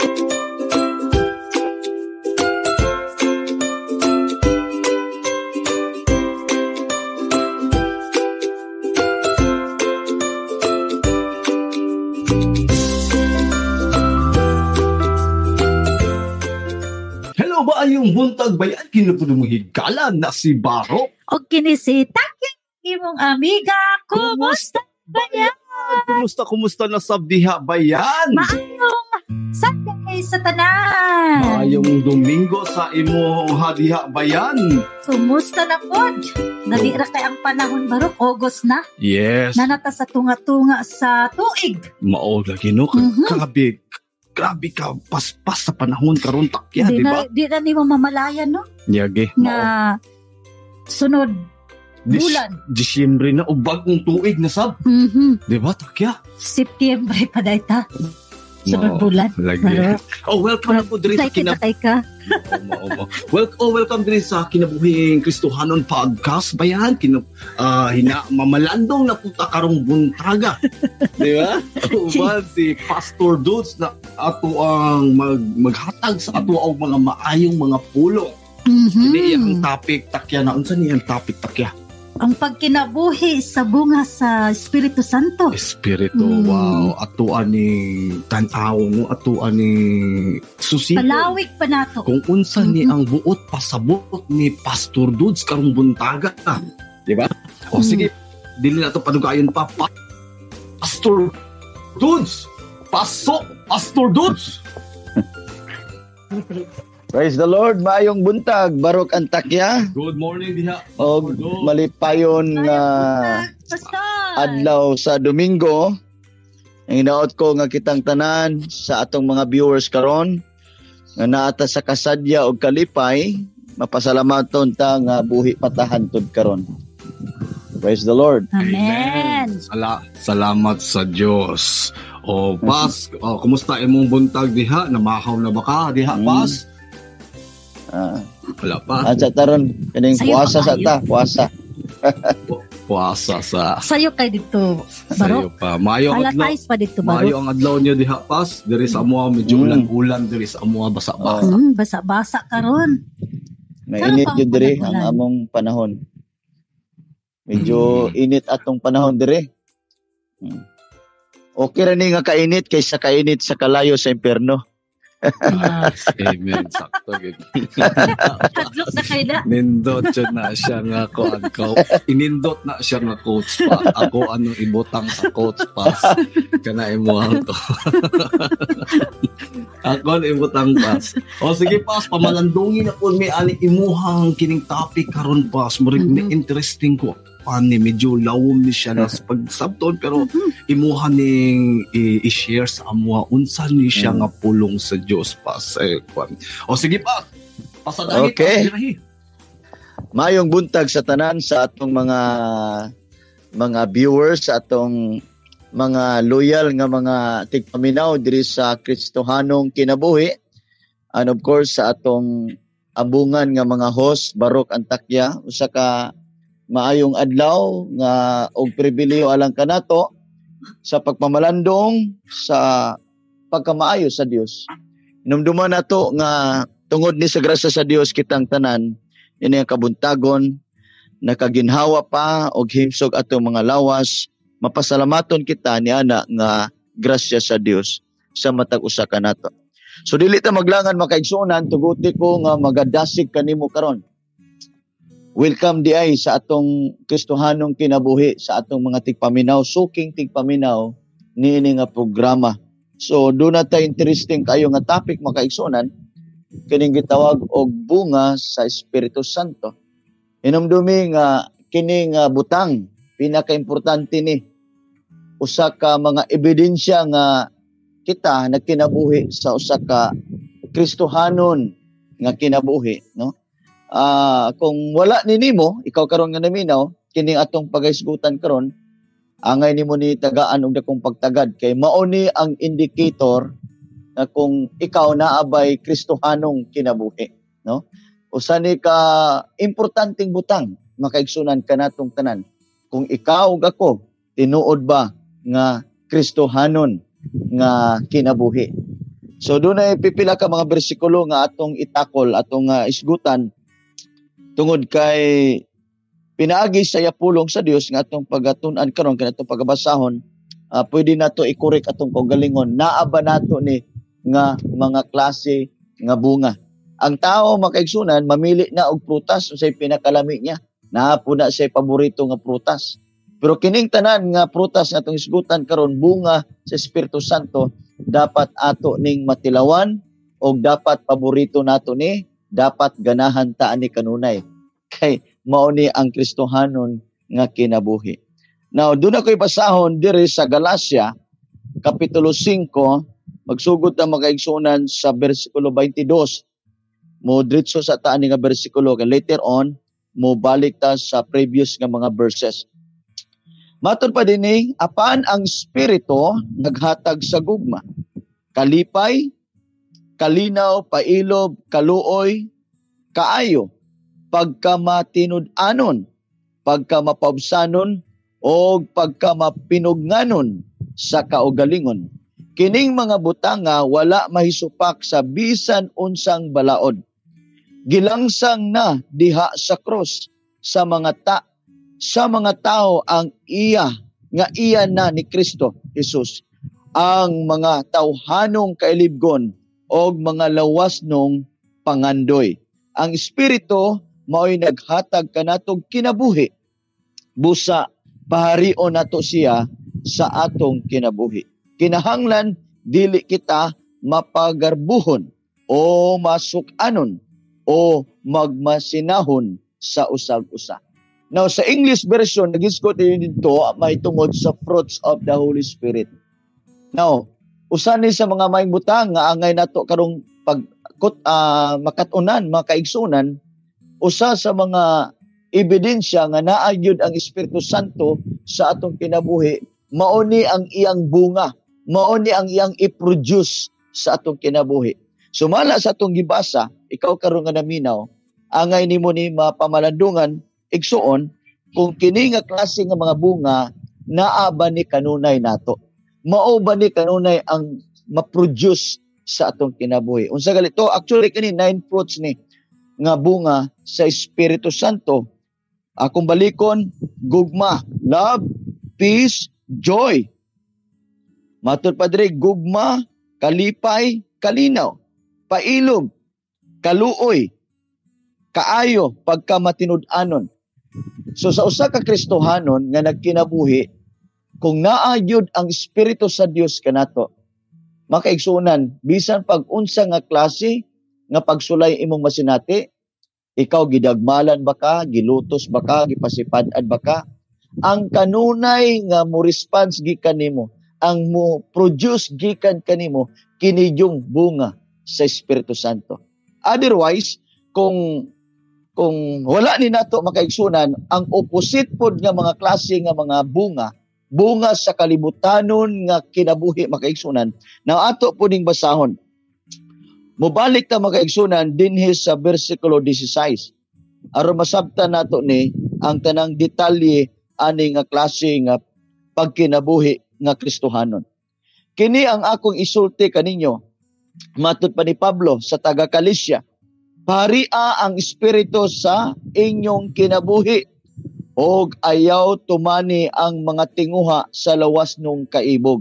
Ayong buntag bayan kinapudumuhigalan na si Baro. O kinisita imong amiga, kumusta bayan? Kumusta na sabdiha bayan? Maayong Sunday sa tanan. Maayong Domingo sa imong hadiha bayan. Kumusta na pod? Nadira kay ang panahon Baro, August na. Yes. Nanata sa tunga-tunga sa tuig. Mao lagi no. Grabe ka, paspas sa panahon karon takya, di ba? Di na nimo mamalayan, no? Yagi. Na sunod bulan. Disyembre na, o bagong tuig na sab. Di ba, takya? September pa dayta. Sunod bulan. Lagi. Oh, welcome po diri sa welcome diri sa Kinabuhing Kristohanon Podcast bayan. Mamalandong na puta karong buntaga. Di ba? Uban si Pastor Dudes na ato ang maghatag sa ato ang mga maayong mga pulong. Ini ang topic takya na. Unsa ni ang topic takya? Ang pagkinabuhi sa bunga sa Espiritu Santo. Espiritu, wow. Ato ani tanaw, no? Ato ani susito. Palawig pa nato. Kung unsa ni ang buot pasabot ni Pastor Dudes karong buntaga. Di ba? O sige, dili na ito padugayon pa. Pastor Dudes! Pasok! Pastor Dudes! Praise the Lord, maayong buntag, Barok Antakya. Good morning diha. O malipayon nga adlaw sa Domingo. Ang inaot ko nga kitang tanan sa atong mga viewers karon nga naata sa kasadya og kalipay, mapasalamaton ta nga buhi patahantod karon. Praise the Lord. Amen. Salamat sa Dios. O Pas, kumusta imong buntag diha? Namahaw na ba ka diha, Pas? Wala pa. At sa taron, kaning puasa sa ta, puasa. Puasa sa... Sayo kay dito, Sayo Baro. pa. Mayo ang adlaw. Pa dito, Baro. Mayo ang adlaw niyo diha, Pas. Diri sa amuha, medyo ulan-ulan. Diri sa amuha, basa-basa. Basa-basa karon. Mainit yun diri ang among panahon. Medyo init atong panahon diri. Okay ra ni nga kainit kaysa kainit sa kalayo sa impyerno. Amen. Sakto. Hadlok na kayo na. Nindot na siya nga ko. Inindot na siya nga coach pa. Ako anong ibutang sa coach pa. Kana imuhang to. Ako ang ibutang pas. O sige pas, pamalandungin na po may ani imuhang kining topic karon pas. Murig na interesting ko. Ani medyo lawom ni siya na pag-subton pero imuha ning i-share sa amuha unsa ni siya nga pulong sa Dios pa sa kwan. O sige pa. Pasadahi. Okay. Mayong buntag sa tanan sa atong mga viewers, sa atong mga loyal nga mga tigpaminaw diri sa Kristohanong Kinabuhi. And of course sa atong ambungan nga mga host Barok Antakya, usa ka maayong adlaw nga og pribilehiyo alang kanato sa pagpamalandong sa pagkamaayo sa Dios. Inumduman nato nga tungod ni sa grasya sa Dios kitang tanan ini ang kabuntagon nakaginhawa pa og himsog atong mga lawas, mapasalamaton kita niana nga grasya sa Dios sa matag usa kanato. So dili ta maglangan makaigsunan, tuguti ko nga magadasig kanimo karon. Welcome di ay sa atong Kristohanong Kinabuhi, sa atong mga tigpaminaw, suking tigpaminaw niini nga programa. So do na ta interesting kayo nga topic makaigsunan kining gitawag og bunga sa Espiritu Santo. Inumdumi nga kining butang pinakaimportante ni usa ka mga ebidensya nga kita nagkinabuhi sa usa ka Kristohanon nga kinabuhi, no? Kung wala ni nimo, ikaw karon nga naminaw, kining atong pagaisgutan karon, angay nimo ni tagaan og dakong pagtagad kay mao ni ang indicator na kung ikaw naabay Kristohanong kinabuhi, no? Usa ni ka importanteng butang makaigsunan kanatong tanan. Kung ikaw ug ako tinuod ba nga Kristohanon nga kinabuhi. So doon ay pipila ka mga bersikulo nga atong itakol, atong isgutan tungod kay pinaagi sa yapulong sa Dios nga atong pagatun-an karon kanatong pagabasahon, pwede nato i-correct atong kaugalingon. Naa ba nato ni nga mga klase nga bunga? Ang tao makaigsunan mamili na og prutas unsay pinakalami niya. Naa po na say paborito nga prutas. Pero kining tanan nga prutas nga atong isgutan karon bunga sa Espiritu Santo, dapat ato ning matilawan o dapat paborito nato ni, dapat ganahan ta ni kanunay. Kay mao ni ang Kristohanon nga kinabuhi. Now, doon ako'y basahon diri sa Galacia, Kapitulo 5, magsugod na makaigsunan sa versikulo 22. Mo diretso sa taan nga bersikulo, kay later on, mo balik ta sa previous nga mga verses. Matod pa din apan ang Espiritu naghatag sa gugma, kalipay, kalinaw, pailob, kaluoy, kaayo, pagkamatinud-anon, pagkamapabsanon, o pagkamapinugnanon sa kaugalingon. Kining mga butanga wala mahisupak sa bisan unsang balaod. Gilangsang na diha sa krus sa mga tao ang iya na ni Kristo Jesus, ang mga tawhanong kailibgon o mga lawasnong pangandoy. Ang Espiritu mao'y naghatag kanatong kinabuhi, busa paharion nato siya sa atong kinabuhi. Kinahanglan dili kita mapagarbuhon o masukanon o magmasinahon sa usag-usa. Now, sa English version, nag-isgot din dito, may tungod sa fruits of the Holy Spirit. Now, usan ni sa mga maing butang nga angay nato karong makatunan, makaigsunan, usa sa mga ebidensya nga naayod ang Espiritu Santo sa atong kinabuhi, mauni ang iyang bunga, mauni ang iyang i-produce sa atong kinabuhi. Sumala sa atong gibasa, ikaw karon nga naminaw, angay nimo ni mapamalandungan igsuon kung kini nga klase nga mga bunga naa ba ni kanunay nato. Mao ba ni kanunay ang ma-produce sa atong kinabuhi. Unsa galito? Actually kini 9 fruits ni nga bunga sa Espiritu Santo. Akong balikon, gugma, love, peace, joy. Matod pa diri, gugma, kalipay, kalinaw, pailog, kaluoy, kaayo, pagkamatinud-anon. So sa usa ka Kristohanon nga nagkinabuhi, kung naayod ang Espiritu sa Dios kanato, makaigsunan bisan pag unsa nga klase nga pagsulay imong masinati, ikaw gidagmalan ba ka, gilutos ba ka, gipasipad-ad ba ka, ang kanunay nga mo response gikan nimo, ang mo produce gikan kanimo kini yung bunga sa Espiritu Santo. Otherwise, kung wala ni nato makaigsunan, ang opposite pod nga mga klase nga mga bunga sa kalibutanon nga kinabuhi makaigsunan, na ato po ning basahon. Mubalik ta makaigsunan dinhi sa versikulo 16. Aron masabtan nato ni ang tanang detalye ani nga klase nga pagkinabuhi nga Kristohanon. Kini ang akong isulti kaninyo, matud pa ni Pablo sa taga Galacia. Paria ang Espiritu sa inyong kinabuhi, og ayaw tumani ang mga tinguha sa lawas nung kaibog.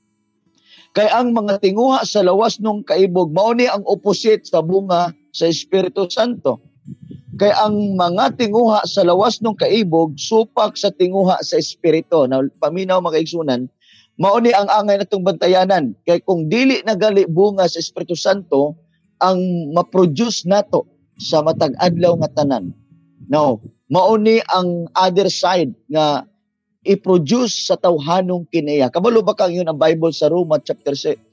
Kay ang mga tinguha sa lawas nung kaibog, mao ni ang opposite sa bunga sa Espiritu Santo. Kay ang mga tinguha sa lawas nung kaibog, supak sa tinguha sa Espiritu. Na paminaw makaigsunan, mao ni ang angay natong bantayanan. Kay kung dili nagali bunga sa Espiritu Santo, ang ma-produce nato sa matag adlaw nga tanan. Now, mao ni ang other side nga i-produce sa tawhanong kinaiya. Kabalo ba kang yun ang Bible sa Roma chapter 7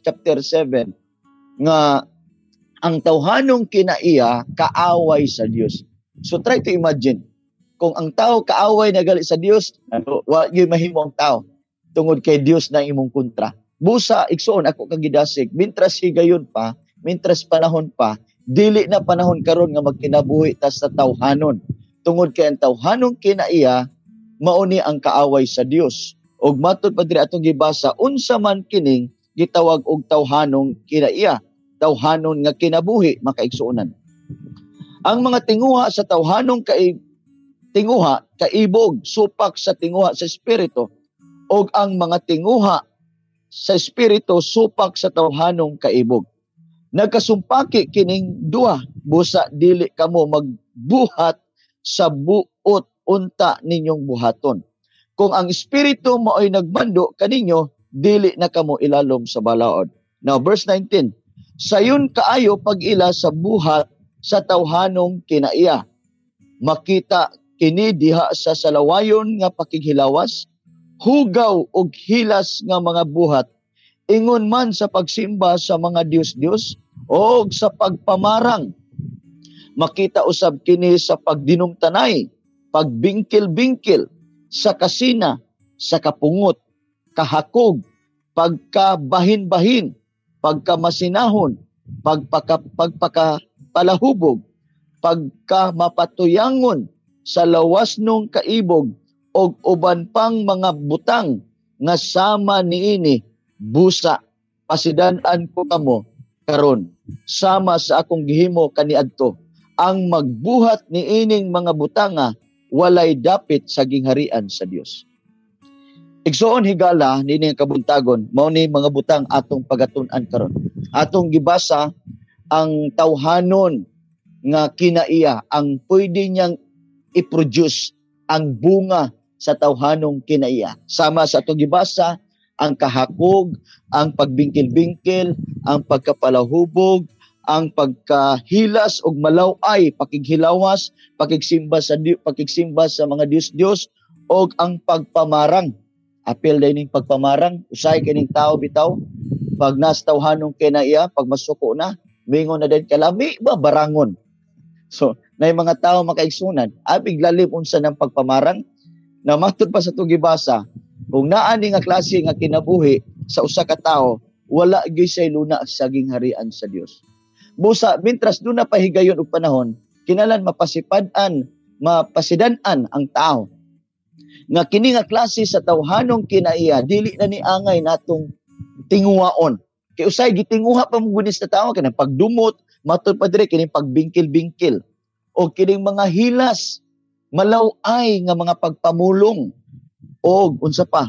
nga ang tawhanong kinaiya kaaway sa Dios. So try to imagine kung ang tao kaaway na gali sa Dios, wa gyud mahimo ang tao tungod kay Dios na imong kontra. Busa igsoon ako kang gidasig, mintras higayon pa, mintras panahon pa, dili na panahon karon nga magkinabuhi ta sa tawhanon. Tungod kay ang tawhanong kinaiya mao ni ang kaaway sa Dios. Og matud pa diri atong gibasa, unsa man kining gitawag og tawhanong kinaiya. tawhanon nga kinabuhi makaigsuonan. Ang mga tinguha sa tawhanong tinguha kaibog supak sa tinguha sa espiritu, og ang mga tinguha sa espiritu supak sa tawhanong kaibog. Nagkasumpaki kining duha, busa dili kamo magbuhat sa buot unta ninyong buhaton. Kung ang espiritu mao'y nagmando kaninyo, dili na kamo ilalom sa balaod. Now, verse 19, sayon kaayo pag-ila sa buhat sa tawhanong kinaiya. Makita kini diha sa salawayon nga pakighilawas, hugaw og hilas nga mga buhat, ingon man sa pagsimba sa mga Diyos-Diyos o sa pagpamarang. Makita usab kini sa pagdinumtanay, pagbingkil-bingkil, sa kasina, sa kapungot, kahakog, pagkabahin-bahin, pagkamasinahon, pagpakapalahubog, pagkamapatuyangon, sa lawas nung kaibog, og uban pang mga butang nga sama niini, busa, pasidan-an ko kamo karon, sama sa akong gihimo kaniadto. Ang magbuhat niining mga butanga, walay dapit sa gingharian sa Dios. Igsoon higala nini ang kabuntagon, mao ni mga butang atong pagatun-an karon. Atong gibasa ang tawhanon nga kinaiya, ang pwede niyang i-produce ang bunga sa tawhanong kinaiya. Sama sa atong gibasa ang kahakog, ang pagbingkil-bingkil, ang pagkapalahubog, ang pagkahilas og malaway, pakighilawas, pakigsimba sa mga Diyos-Diyos, og ang pagpamarang. Apil din ning pagpamarang, usay kining tao bitaw, pag nastawhanong kinaiya, pag masuko na, mingon na din kalami ba barangon. So, na yung mga tao makaigsunan, abig lalim unsa ng pagpamarang, na matod pa sa tugibasa, kung naani nga klase nga kinabuhi sa usa ka tawo, wala gyud say luna sa gingharian sa Dios. Busa, mintras doon na pahigayon og panahon, kinalan mapasidan-an ang tao. Nga kini nga klase sa tawhanong kinaiya, dili na ni angay natong tinguhaon. Kay usay gitinguha pa mo gunis na tao, kanang pagdumot, matod pa dire kining pagbingkil-bingkil, o kining mga hilas, malaway nga mga pagpamulong, o unsa pa,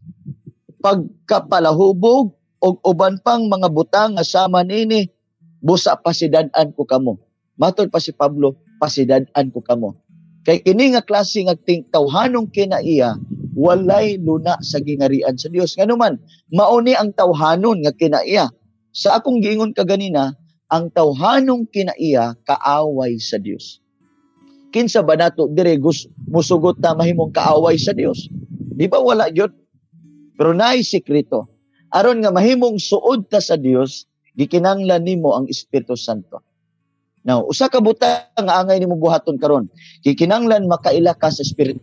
pagkapalahubog, o uban pang mga butang nga sama nini, busa pasidan-an ko kamo. Matod pa si Pablo, pasidan-an ko kamo. Kay kini nga klase nga tawhanong kinaiya, walay luna sa gingharian sa Dios. Nganuman, mauni ang tawhanon nga kinaiya. Sa akong giingon kaganina, ang tawhanong kinaiya kaaway sa Dios. Kinsa ba nato dire musugot na mahimong kaaway sa Dios? Di ba wala gyud? Pero naay sikreto. Aron nga mahimong suod ta sa Dios, gikinanglan nimo ang Espiritu Santo. Now, usa ka butang nga angay nimo buhaton karon, gikinanglan makaila ka sa Espiritu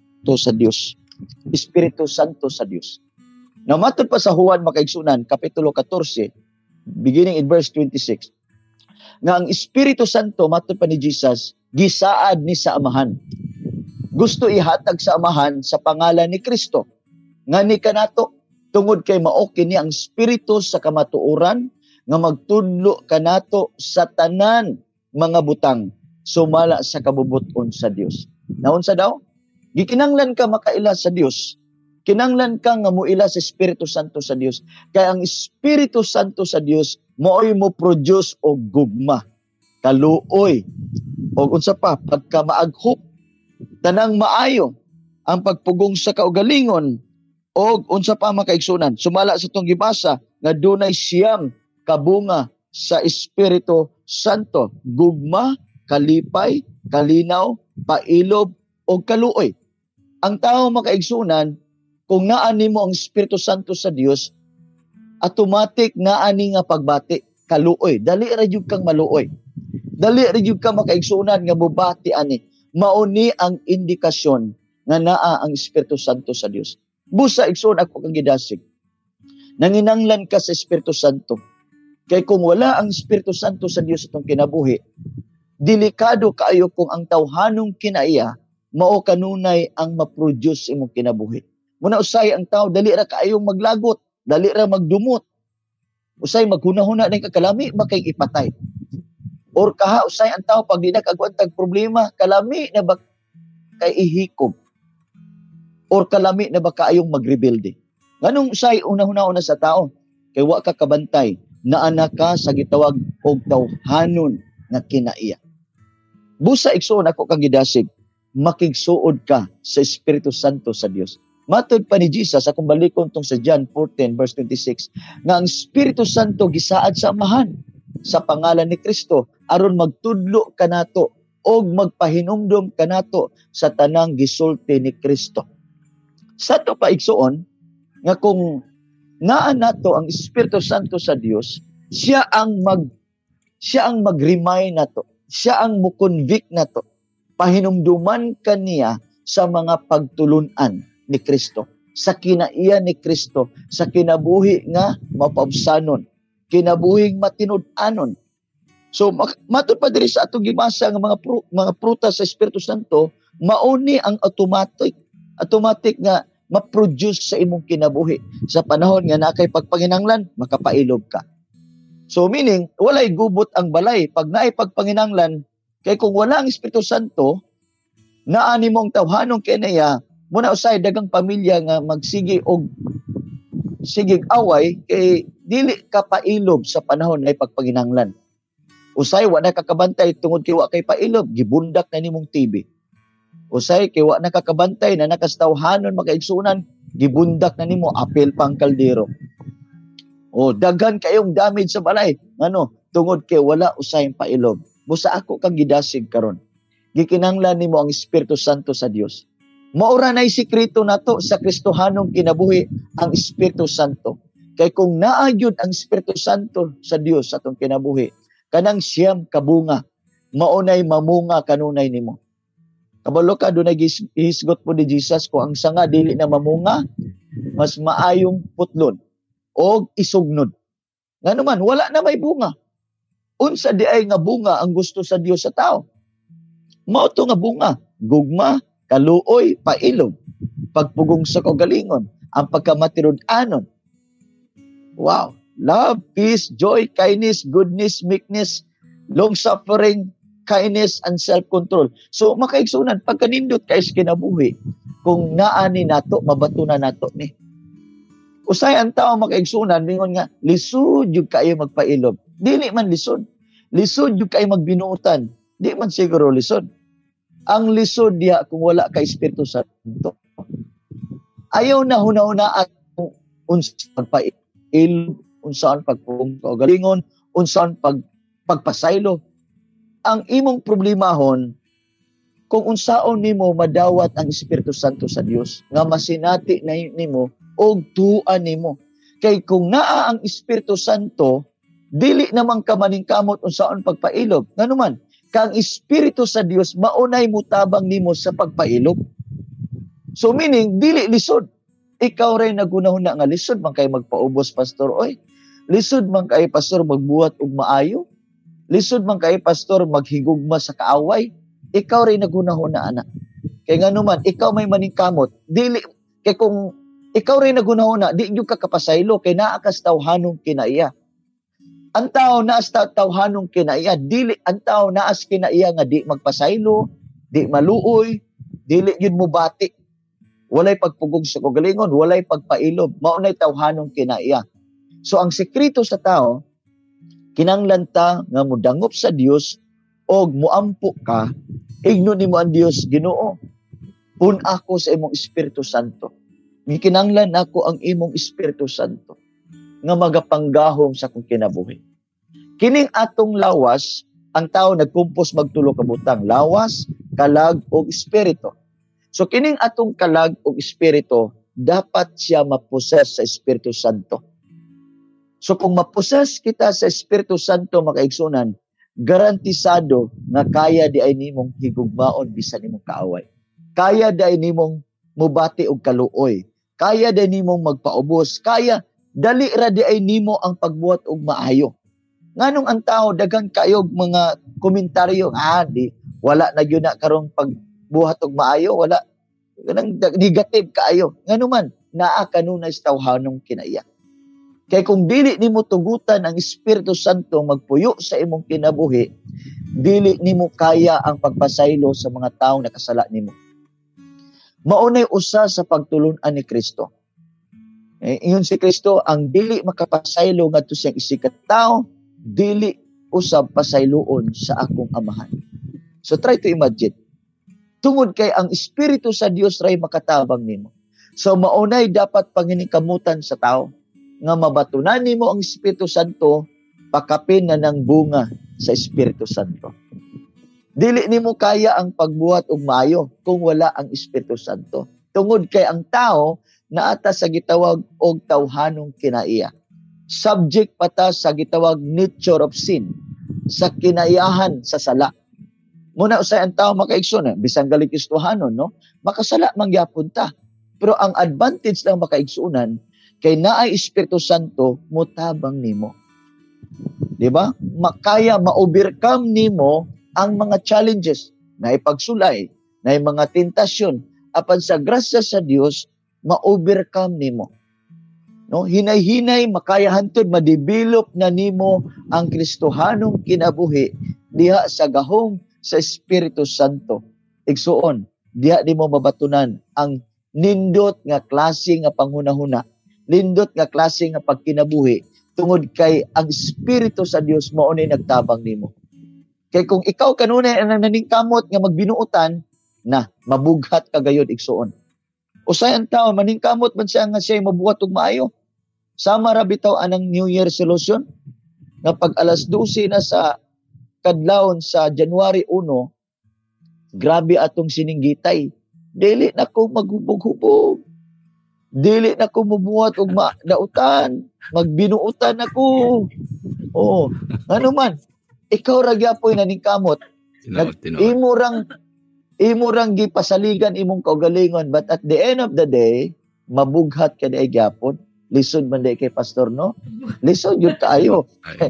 sa Dios. Espiritu Santo sa Dios. Now, matod pa sa Juan makaigsunan, Kapitulo 14, beginning in verse 26, nga ang Espiritu Santo, matod pa ni Jesus, gisaad ni sa Amahan. Gusto ihatag sa Amahan sa pangalan ni Kristo. Nga ni kanato, tungod kay mao kini ang Espiritu sa kamatuoran, nga magtudlo kanato sa tanan mga butang, sumala sa kabubuton sa Dios. Naunsa daw? Gikinanglan ka makaila sa Dios. Kinanglan ka nga muila sa Espiritu Santo sa Dios. Kaya ang Espiritu Santo sa Dios mo'y mo produce og gugma, kaluoy, og unsa pa, pagkamaaghop, tanang maayo, ang pagpugong sa kaugalingon, og unsa pa makaigsunan. Sumala sa itong gibasa nga dunay siyam kabunga sa Espiritu Santo, gugma, kalipay, kalinaw, pailob, o kaluoy. Ang tao makaigsunan, kung naani mo ang Espiritu Santo sa Dios, automatic naani nga pagbati, kaluoy. Dali ra jud kang maluoy. Dali ra jud ka makaigsunan nga mubati ani. Mauni ang indikasyon nga naa ang Espiritu Santo sa Dios. Busa igsoon ako kang gidasig. Nanginanglan ka sa Espiritu Santo. Kay kung wala ang Espiritu Santo sa Dios itong kinabuhi, delikado kaayo kung ang tawhanong kinaiya mao kanunay ang ma-produce imong kinabuhi. Muna usay ang tao, dali ra kaayong maglagot, dali ra magdumot. usay maghunahuna na kakalami ba kay ipatay? Or kaha usay ang tao pag di nakagwantag problema, kalami na ba kay ihikob? Or kalami na ba kaayong magrebuilde? Nganong usay una-una sa tao? Kay wa ka kabantay, naana ka sa gitawag og tawhanon nga kinaiya. Busa igsoon ako kang gidasig, makigsuod ka sa Espiritu Santo sa Dios. Matod pa ni Jesus, akong balikon tong sa John 14 verse 26, nga ang Espiritu Santo gisaad sa amahan sa pangalan ni Kristo aron magtudlo kanato og magpahinumdom kanato sa tanang gisulti ni Kristo. Sa to pa igsoon nga kung naa nato ang Espiritu Santo sa Dios, siya ang mag-remind nato, siya ang mo-convict nato, pahinumduman kaniya sa mga pagtulunan ni Kristo, sa kinaiya ni Kristo, sa kinabuhi nga mapabsanon, kinabuhing matinud-anon. So matod pa diri sa atong gibasa nga mga prutas sa Espiritu Santo, mauni ang automatic nga ma-produce sa imong kinabuhi. Sa panahon nga nakay pagpanginanglan, makapailob ka. So meaning, walay gubot ang balay. Pag naay pagpanginanglan, kay kung wala ang Espiritu Santo, naani mong tawhanong kinaya, muna usay dagang pamilya nga magsigi og sigig away, kay dili ka pailob sa panahon na pagpanginanglan. Usay, wa na kakabantay tungod kay wa kay pailob, gibundak na nimong TV. Usay, kay wa na kakabantay na nakastawhanon makaigsunan, gibundak na nimo, apel pang kaldero. O, daghan kayong damage sa balay. Tungod kay wala usay pailob. Busa ako kang gidasig karon. Gikinanglan nimo ang Espiritu Santo sa Dios. Maura na'y sikreto nato sa Kristohanong kinabuhi ang Espiritu Santo. Kay kung naayod ang Espiritu Santo sa Dios sa atong kinabuhi, kanang siyam kabunga, maunay mamunga kanunay nimo. Kabalo ka, doon nag-ihisgot po ni Jesus kung ang sanga dili na mamunga, mas maayong putlon o isugnod. Nga naman, wala na may bunga. Unsa di ay nga bunga ang gusto sa Dios sa tao? Mauto nga bunga, gugma, kaluoy, pailog, pagpugong sa kagalingon, ang pagkamatirod-anon. Wow! Love, peace, joy, kindness, goodness, meekness, long-suffering, kindness, and self-control. So, makaigsunan, pagkanindot kayo sa kinabuhi, kung naani nato, mabatunan nato ni. Usay ang tao makaigsunan, mingon nga, lisod yung kayo magpailob. Dili man lisod. Lisod yung kayo magbinuutan. Di man siguro lisod. Ang lisod diya kung wala ka Espiritu Santo. Ayaw na huna-huna at unsaan pagpailob, unsaan pagpagalingon, unsaan pagpasaylo. Ang imong problemahon, kung unsaon nimo madawat ang Espiritu Santo sa Dios, nga masinati na nimo og tuan nimo. Kay kung naa ang Espiritu Santo, dili namang ka maningkamot unsaon pagpailog. Nganuman, kang Espiritu sa Dios maunay mutabang nimo sa pagpailog. So meaning dili lisod. Ikaw ray nagunahuna nga lisod man kay magpaubos pastor oy. Lisod man kay pastor magbuhat og maayo. Lisod man kay pastor maghigugma sa kaaway. Ikaw ray nagunahuna ana. Kay nganuman ikaw may maningkamot, dili kay kung ikaw ray nagunahuna, di gyud ka kapasaylo kay naa ka sa tawhanong kinaiya. Ang tao naas tawhanong kinaiya, dili ang tao naas kinaiya nga di magpasaylo, di maluoy, dili gyud mo bati. Walay pagpugong sa kagalingon, walay pagpailob, maunay tawhanong kinaiya. So ang sekreto sa tao, kinanglan ta nga modangop sa Dios og muampo ka, igno nimo ang Dios Ginoo. Pun ako sa imong Espiritu Santo. Gikinanglan ako ang imong Espiritu Santo nga magapanggahom sa kong kinabuhi. Kining atong lawas, ang tao nagkumpos magtulo ka butang, lawas, kalag o espiritu. So kining atong kalag o espiritu, dapat siya maposes sa Espiritu Santo. So kung maposes kita sa Espiritu Santo makaigsunan, garantisado nga kaya di ay nimong higugmaon bisan nimong kaaway. Kaya di ay nimong mubati og kaluoy. Kaya di nimong magpaubos. Kaya dali ra di ay nimo ang pagbuhat og maayo. Nganong ang tao daghan kayog mga komentaryo, di wala na gyud na karong pagbuhat og maayo, wala ganang negative kaayo. Ngano man naa kanunay sa tawhanong kinaiya. Kay kung dili nimo tugutan ang Espiritu Santo magpuyo sa imong kinabuhi, dili nimo kaya ang pagpasaylo sa mga taong nakasala nimo. Maunay usa sa pagtulon-an ni Kristo. Iyon si Kristo ang dili makapasaylo ngadto siyang isikat tao, dili usab pasayloon sa akong amahan. So try to imagine. Tungod kay ang Espiritu sa Dios ray makatabang nimo. So maunay dapat panginikamutan sa tao nga mabatunan nimo ang Espiritu Santo, pakapin na ng bunga sa Espiritu Santo. Dili nimo kaya ang pagbuhat og maayo kung wala ang Espiritu Santo. Tungod kay ang tao naata sa gitawag og tawhanong kinaiya. Subject pata sa gitawag nature of sin, sa kinaiyahan sa sala. Muna usay ang tao makaigsoon, bisan gali Kristohanon, no? Makasala man gyapon ta. Pero ang advantage ng makaigsuunan kay naay Espiritu Santo motabang nimo. Di ba? Makaya ma-overcome nimo ang mga challenges na ipagsulay, na mga tentasyon, apan sa grasya sa Dios ma-overcome nimo. No, hinay-hinay makaya hantod ma-develop na nimo ang Kristohanong kinabuhi diha sa gahom sa Espiritu Santo. Igsuon, diha nimo mabatunan ang nindot nga klase nga panghunahuna, nindot nga klase nga pagkinabuhi tungod kay ang Espiritu sa Dios mao ni nagtabang nimo. Kay kung ikaw kanunay ang naningkamot nga magbinuotan, na mabughat ka gayud igsuon. Usay ang tao maningkamot man siya nga siya mabuhat og maayo. Sama ra bitaw anang New Year resolution nga pag alas 12 na sa kadlawon sa January 1, grabe atong sininggitay. Dili na ko maghubog-hubog. Dili na ko mabuhat og nautan. Magbinuutan ako. Oh, ano man. Ikaw ra gyapon naningkamot. Imurang gipasaligan imong kaugalingon, but at the end of the day, mabughat ka na gyapon. Lisod man day kay pastor, no? Lisod yun kaayo.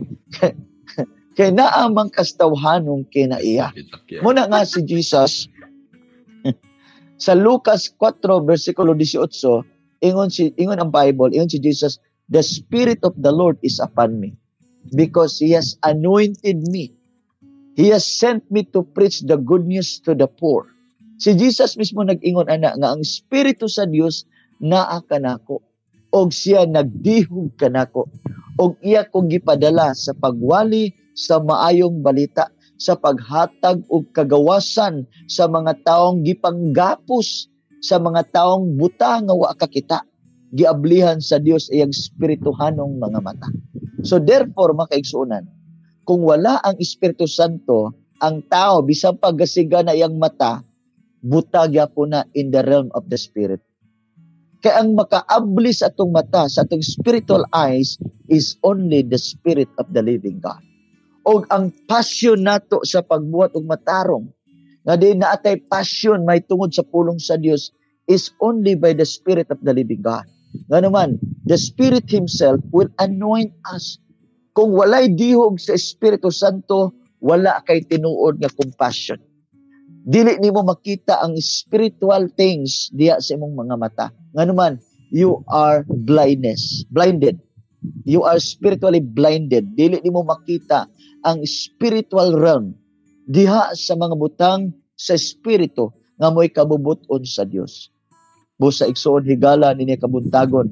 Kay naamang kastawhanong kinaiya. Muna nga si Jesus, sa Lucas 4, versikulo 18, ingon ang Bible, ingon si Jesus, "The Spirit of the Lord is upon me, because He has anointed me. He has sent me to preach the good news to the poor." Si Jesus mismo nag-ingon ana nga ang Espiritu sa Dios naa kanako, og siya nagdihog kanako, og iya kong gipadala sa pagwali sa maayong balita, sa paghatag og kagawasan sa mga taong gipanggapos, sa mga taong buta nga wa kakita, giablihan sa Dios iyang espirituhanong mga mata. So therefore, makaigsuunan, kung wala ang Espiritu Santo, ang tao bisan paggasiga na iyang mata, buta gyapon na in the realm of the Spirit. Kaya ang makaabli sa atong mata, sa atong spiritual eyes, is only the Spirit of the living God. O ang passion nato sa pagbuhat og matarong, nga di naatay passion may tungod sa pulong sa Dios, is only by the Spirit of the living God. Nga naman, the Spirit Himself will anoint us. Kung walay dihog sa Espiritu Santo, wala kay tinuod nga compassion. Dili nimo makita ang spiritual things diya sa imong mga mata. Nga naman, you are blinded. You are spiritually blinded. Dili nimo makita ang spiritual realm diha sa mga butang sa Espiritu nga mo'y kabubuton sa Dios. Busa igsoon higala nini kabuntagon.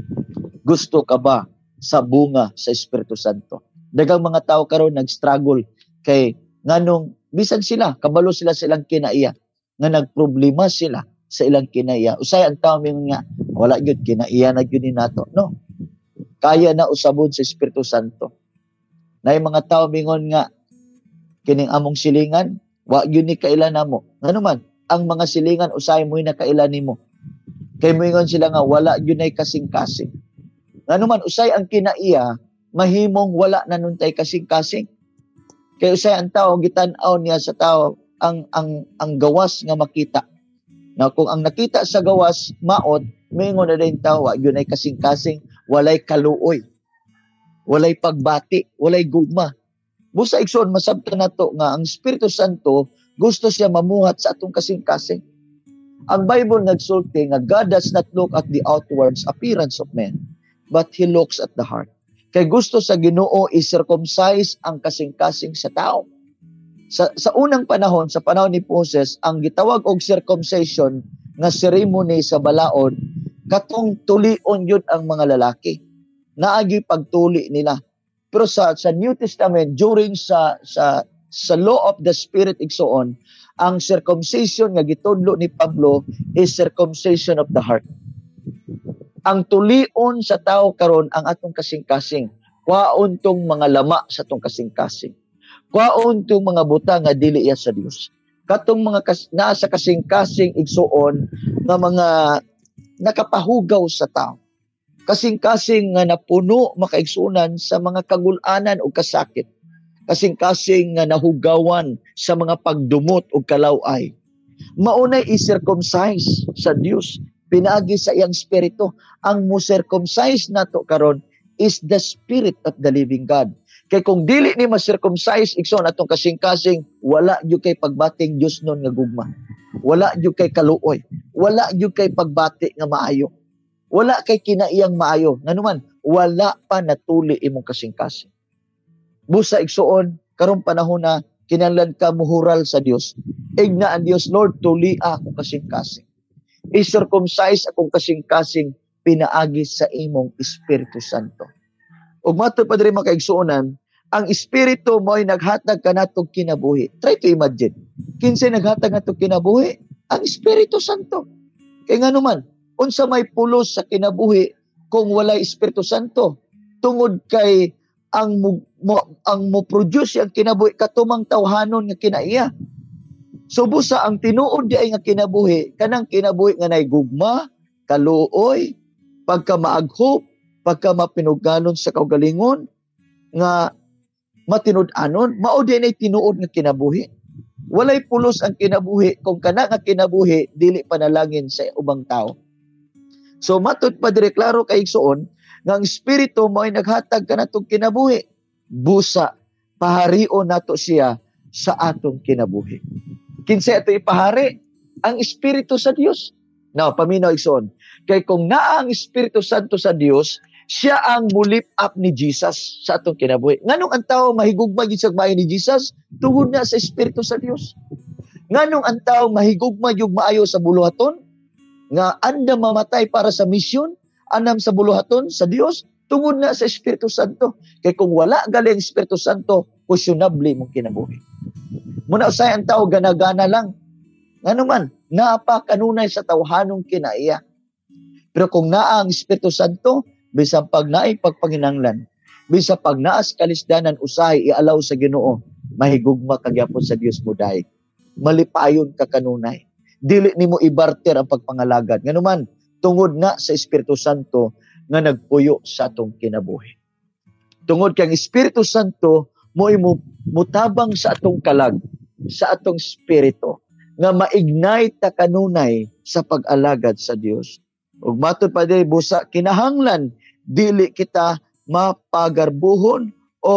Gusto ka ba sa bunga sa Espiritu Santo? Daghang mga tao karon nag-struggle kay nganong bisan sila kabalo sila sa ilang kinaiya, nga nagproblema sila sa ilang kinaiya. Usay ang tao mingon nga wala gyud kinaiya na gyud ni nato. No. Kaya na usabon sa Espiritu Santo. Nay mga tao mingon nga kining among silingan wa gyud ni kailan namo. Ngano man ang mga silingan usay mo na kailan nimo. Kay moingon sila nga wala gyud nay kasing-kasing. Ngano man usay ang kinaiya mahimong wala na nuntay kasing-kasing. Kay usay ang tao gitan-aw niya sa tao ang gawas nga makita. Na kung ang nakita sa gawas maot, moingon na din tao wa gyud nay kasing-kasing, walay kaluoy. Walay pagbati, walay gugma. Busa igsoon masabtan nato nga ang Espiritu Santo gusto siya mamuhat sa atong kasing-kasing. Ang Bible nagsulti nga God does not look at the outward appearance of men. but He looks at the heart. Kay gusto sa Ginoo i-circumcise ang kasing-kasing sa tao. Sa unang panahon, sa panahon ni Moses, ang gitawag og circumcision nga ceremony sa balaod, katong tulion yun ang mga lalaki. Naagi pagtuli nila. Pero sa New Testament, during sa law of the Spirit igsoon, ang circumcision nga gitudlo ni Pablo is circumcision of the heart. Ang tulion sa tao karon ang atong kasing-kasing. Kwaon tong mga lama sa atong kasing-kasing. Kwaon tong mga butang nga dili iya sa Dios. Katong mga nasa kasing-kasing igsuon nga mga nakapahugaw sa tao. Kasing-kasing nga napuno makaigsunan sa mga kagulanan o kasakit. Kasing-kasing nga nahugawan sa mga pagdumot o kalaway. Maunay i-circumcise sa Dios. Pinaagi sa iyang spirito. Ang mo-circumcise nato karon is the Spirit of the living God. Kay kung dili ni ma-circumcise ikson atong kasing-kasing, wala gyud kay pagbating Dios nun nga gugma. Wala gyud kay kaluoy. Wala gyud kay pagbati nga maayo. Wala kay kinaiyang maayo. Nganuman, wala pa natuli imong kasing-kasing. Busa igsuon karong panahon na kinahanglan ka muhural sa Dios. Igna ang Dios, Lord, tuli akong kasing-kasing. I-circumcise akong kasing-kasing pinaagi sa imong Espiritu Santo. Ug matud pa diri makaigsuonan, ang Espiritu mo ay naghatag kanatong kinabuhi. Try to imagine. Kinsa naghatag natong kinabuhi? Ang Espiritu Santo. Kay nganuman, unsa may pulos sa kinabuhi kung walay Espiritu Santo? Tungod kay ang mo produce ang kinabuhi katumang tawhanon nga kinaiya. So busa ang tinuod di ay nga kinabuhi, kanang kinabuhi nga nay gugma, kaluoy, pagkamaaghop, pagkamapinugganon sa kaugalingon, nga matinud-anon, mao di ay tinuod nga kinabuhi. Walay pulos ang kinabuhi kung kana nga kinabuhi dili panalangin sa ubang tao. So matud pa dire klaro kay igsuon nga ang Espiritu mo ay naghatag kanatong kinabuhi. Busa paharion nato siya sa atong kinabuhi. Kinsa ito ipahari? Ang Espiritu sa Dios. Now, paminaw igsoon. Kay kung naa ang Espiritu Santo sa Dios, siya ang mulip up ni Jesus sa atong kinabuhi. Nganong ang tao mahigugma gyud sa maayo ni Jesus? Tungod na sa Espiritu sa Dios. Nganong ang tao mahigugma gyud maayo sa buluhaton? Nga andam mamatay para sa misyon, andam sa buluhaton sa Dios, tungod na sa Espiritu Santo. Kay kung wala gali ang Espiritu Santo, questionable mong kinabuhi. Muna usay ang tao gana-gana lang. Ngano man, napakanunay sa tawhanong kinaiya. Pero kung naa ang Espiritu Santo, bisan pag naay pagpanginanglan, bisan pag naas kalisdanan usahay ialaw sa Ginoo, mahigugma kagyapon sa Dios mo dahi. Malipayon ka kanunay. Dili nimo ibarter ang pagpangalagad. Ngano man, tungod na sa Espiritu Santo nga nagpuyo sa atong kinabuhi. Tungod kay ang Espiritu Santo mo mutabang sa atong kalag, sa atong spirito, nga ma-ignite ta kanunay sa pag-alagad sa Dios. Ug matud pa di busa kinahanglan dili kita mapagarbuhon o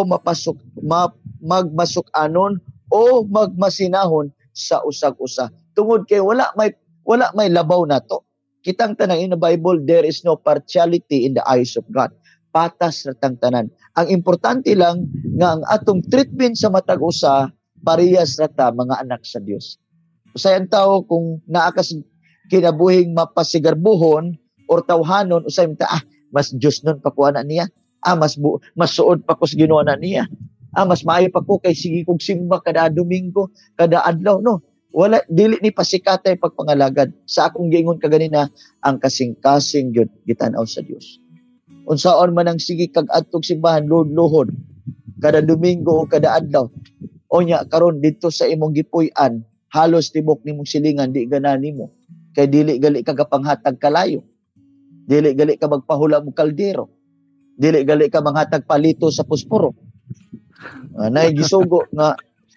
magmasuk-anon o magmasinahon sa usag-usa. Tungod kay wala may labaw nato. Kitang tanan in the Bible, there is no partiality in the eyes of God. Patas na tang tanan. Ang importante lang nga ang atong treatment sa matag usa parehas ra ta mga anak sa Dios. Usay ang tao kung naakas kinabuhing mapasigarbuhon or tawhanon, usay ta mas Dios nun pa ko ana niya. Mas suod pa ko sa Ginoo na niya. Mas maayo pa ko kay sige kog simba kada Domingo, kada adlaw, no. Wala dili ni pasikatay pagpangalagad. Sa akong giingon kaganina, ang kasing-kasing gyud gitanaw sa Dios. Unsaon man ang sige kag adtong simbahan luhod kada Domingo o kada adlaw. Onya karon dito sa imong gipuy-an, halos tibok nimong silingan di gana nimo. Kay dili gali ka kapanghatag kalayo. Dili gali ka magpahula mo kaldero. Dili gali ka manghatag palito sa pusporo. Nay gisugo nga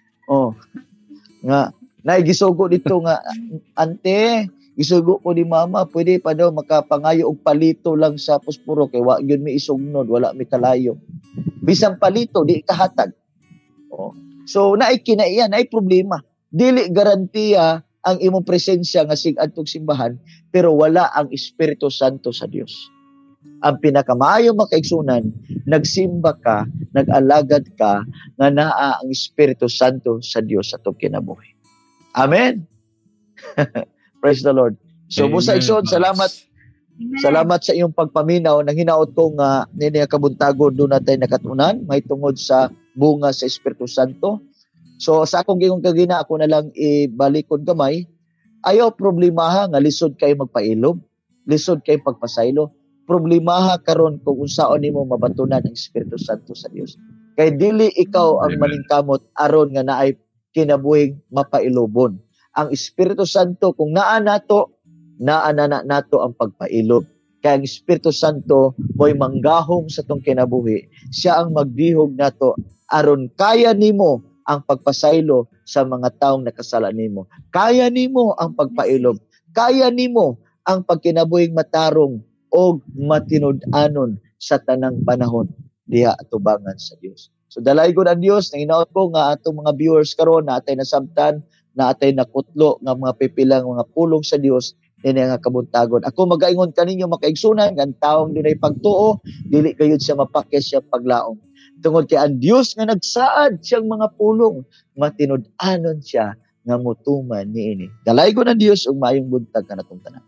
gisugo dito nga ante, gisugo ko ni mama, pwede pa daw makapangayo og palito lang sa pusporo kay wa gyud mi isugnod, wala mi kalayo. Bisan palito di kahatag. So naay kinaiya, naay problema. Dili garantiya ang imong presensya nga sig adtong simbahan pero wala ang Espiritu Santo sa Dios. Ang pinakamaayong makaigsunan, nagsimba ka, nag-alagad ka, nga naa ang Espiritu Santo sa Dios sa itong kinabuhi. Amen? Praise the Lord. So, Musa Igsoon, salamat. Amen. Salamat sa iyong pagpaminaw. Nang hinaot ko nga, nini kabuntagon, doon natin nakatunan, may tungod sa bunga sa Espiritu Santo. So, sa akong gingong kagina, ako na lang ibalikon gamay. Ayaw problemaha nga lisod kayo magpailob, lisod kayo pagpasaylo. Problemaha karon kung unsaon nimo mabatunan ang Espiritu Santo sa Dios. Kay dili ikaw ang maningkamot aron nga naay kinabuhing mapailobon. Ang Espiritu Santo kung naa nato ang pagpailob. Kay ang Espiritu Santo mo'y manggahom sa tong kinabuhi. Siya ang magdihog nato aron kaya nimo ang pagpasaylo sa mga taong nakasala nimo. Kaya nimo ang pagpailob. Kaya nimo ang pagkinabuhing matarong o matinud-anon sa tanang panahon diha atubangan sa Dios. So dalay gud ang Dios nang hinaot ko nga atong mga viewers karon na atay nasabtan, na atay nakutlo nga mga pipilang mga pulong sa Dios ini nga kabuntagon. Ako magaingon kaninyo makaigsunan nga taong dunay pagtuo dili gayud siya mapakis siya paglaom. Tungod kay ang Dios nga nagsaad siyang mga pulong, matinud-anon siya nga mutuman niini. Dalay gud ang Dios ug maayong buntag kanatong tanan.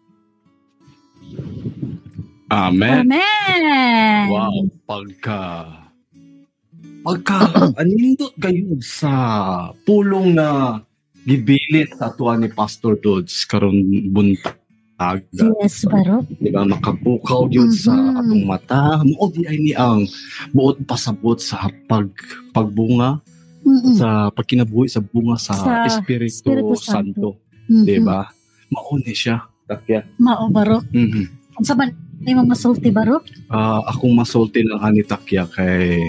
Amen. Amen. Wow, pagka anindot kayo sa pulong na gibilit sa atuan ni Pastor Dodds karon buntag. Yes, Barok. Di ba, makapukaw yun sa atong mata. Mao di ay ni ang buot pasabot sa pagbunga, sa pagkinabuhi sa bunga sa Espiritu Santo. Di ba? Mao ni siya. Takya. Mao, Barok. Ang saban, ay mo masulti, Barok? Akong masulti lang ani Takya kay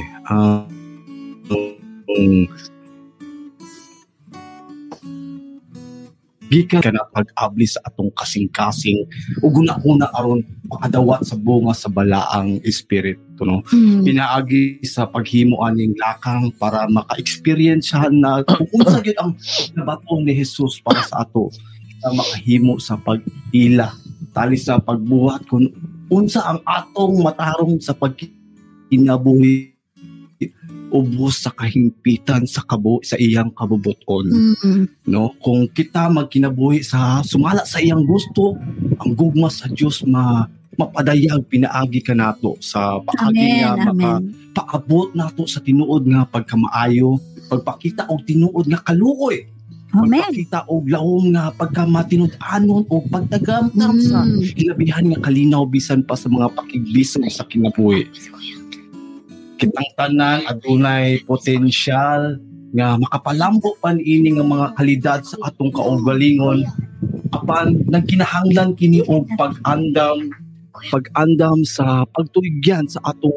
gikan ka na pag-abli sa atong kasing-kasing ug guna-una aron makadawat sa bunga sa balaang espiritu, no? Pinaagi sa paghimo aning lakang para maka-experiencehan na kung unsa gyud ang nabaton ni Jesus para sa ato, sa makahimo sa pag-ila tali sa pagbuhat kung unsa ang atong matarong sa pagkinabuhi ubos sa kahimpitan sa iyang kabubuton. No, kung kita magkinabuhi sa sumala sa iyang gusto, ang gugma sa Dios mapadayag pinaagi ka nato sa paagi niya paabot nato sa tinuod nga pagkamaayo, pagpakita og tinuod nga kaluoy. Pagpakita og laom nga pagkamatinud-anon o pagtagamtam sa hilabihan nga kalinaw bisan pa sa mga pakigbisog sa kinabuhi. Kitang tanan adunay potensyal nga makapalambo pa niini nga mga kalidad sa atong kaugalingon apan nagkinahanglan kini og pag-andam sa pagtuigyan sa atong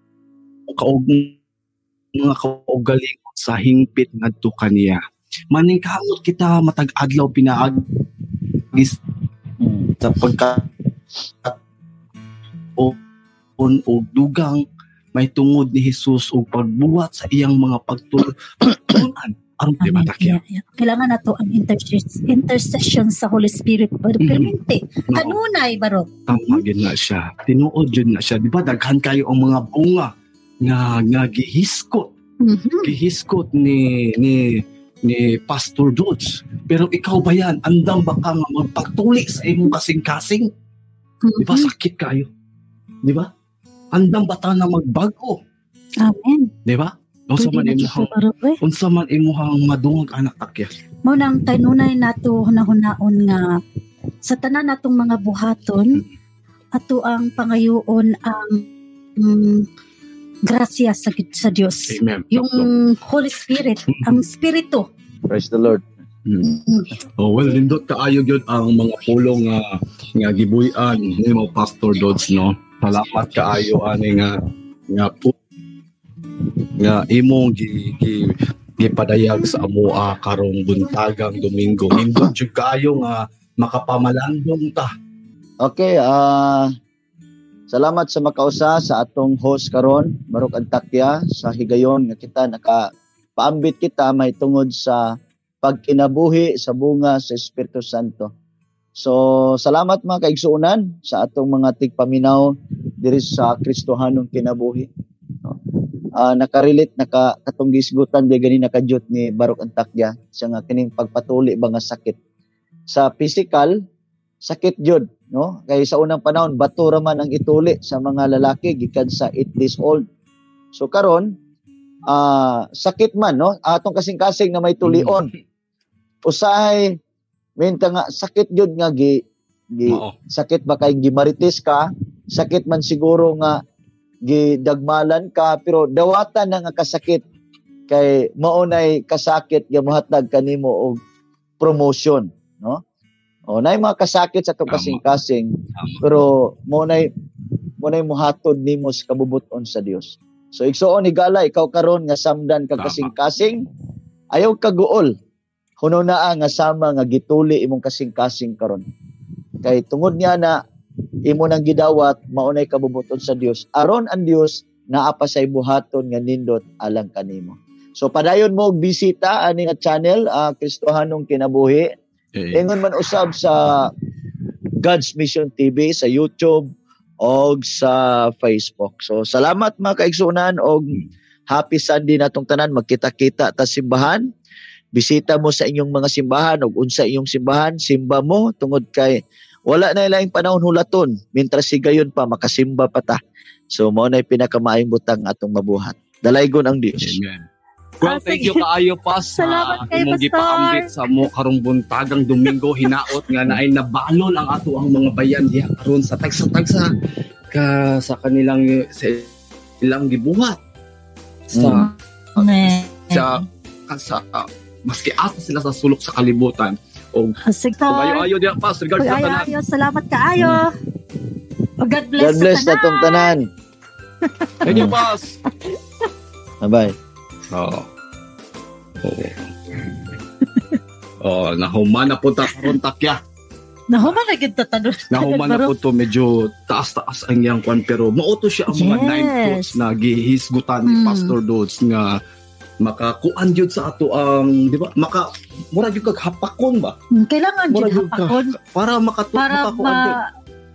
mga kaugalingon sa hingpit ngadto kaniya. Maningkamot kita matag adlaw pinaagi sa pagka o dugang may tungod ni Jesus o pagbuhat sa iyang mga pagtulungan. Aron di ba Takya? Kailangan na to ang intercession sa Holy Spirit. Permente. Kanunay, Barok. Tama yun na siya. Tinuod yun na siya. Di ba daghan kayo ang mga bunga nga gihiskot. Gihiskot ni Pastor Dodds. Pero ikaw ba yan? Andam ba ka nga magpatuli sa imong kasing-kasing? Di ba sakit kayo? Di ba? Andang bata na magbago. Amen. Di ba? Unsa man imuhang madungog anak Takya. Mo nang kanunay nato hunahunaon nga sa tanan natong mga buhaton ato ang pangayoon ang grasya sa Dios. Amen. Yung Holy Spirit, ang Espiritu. Praise the Lord. Well, lindot kaayo gyud ang mga pulong nga gibuy-an ni mga Pastor Dodds, no. Salamat kaayo ani nga imong gipadayag sa amoa karong buntagang Domingo. Indot jud kaayo nga makapamalandong ta. Okay, salamat sa makausa sa atong host karon, Barok Takya, sa higayon nga kita nakapaambit kita may tungod sa pagkinabuhi sa bunga sa Espiritu Santo. So, salamat mga kaigsuunan sa atong mga tigpaminaw diri sa Kristohanong kinabuhi. No? Nakarelate katong gisgutan di gani nakadyot ni Barok Antakya siya nga kining pagpatuli ba nga sakit sa physical sakit jud, no? Kay sa unang panahon bato ra man ang ituli sa mga lalaki gikan sa 8 days old. So karon sakit man, no? Atong kasing-kasing na may tulion. Usahay minta nga sakit jud nga sakit ba kay gimarites ka, sakit man siguro nga gidagmalan ka, pero dawatan na nga kasakit kay maunay kasakit nga mohatag kanimo og promotion, no? O nay mga kasakit sa atong kasing-kasing, pero maunay mohatod nimo sa kabubuton sa Dios. So igsuon higala ikaw karon nga samdan kag kasing-kasing, ayaw ka guol. Huno naa nga sama nga gituli imong kasing-kasing karon. Kay tungod niya na imo nang gidawat maunay kabubuton sa Dios, aron ang Dios naa pa say buhaton nga nindot alang kanimo. So padayon mo og bisita ani nga channel Kristohanong Kinabuhi. Ingon man usab sa God's Mission TV sa YouTube o sa Facebook. So salamat mga kaigsunan og happy Sunday natong tanan. Magkita-kita ta simbahan. Bisita mo sa inyong mga simbahan og unsa inyong simbahan, simba mo tungod kay wala na ilaing panahon hulaton, mintras sigayon pa makasimba pa ta. So mao nay pinakamaayong butang atong mabuhat. Dalaygon ang Dios. Amen. Well, thank you kaayo pa sa imong gipaambit sa mo karong buntagang Domingo hinaot nga naay nabalol ang ato ang mga bayan diha karon sa tagsa sa kanilang sa ilang gibuhat. Sa maski asa sila sa sulok sa kalibutan. O ayo diya pas regards sa tanan. Salamat kaayo. God bless. God bless sa tanan. Thank you pas. Bye. Nahuman na po ta karon takya. Nahuman na gid ta tanong. Nahuman na po to medyo taas-taas ang iyang kwan pero mauto siya ang mga 9 thoughts na gihisgutan ni Pastor Dodds nga makakuan jud sa ato ang di ba mura jud kag hapakon ba kailangan jud hapakon para makakuan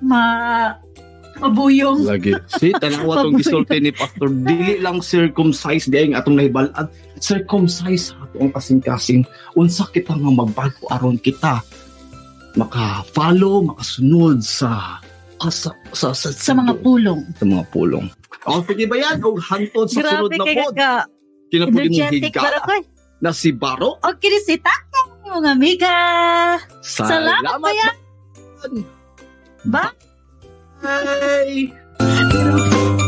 mabuyong lagi si tanawa tong gisulti ni Pastor dili lang circumcise di ang atong nahibalan circumcise ato ang kasing-kasing unsa kita nga magbago aron kita maka-follow makasunod sa mga pulong sige ba yan o hantod sa sunod na pod kinapuli mong higala na si Baro. O kinisita ko mga amiga. Salamat pa yan. Bye. Bye.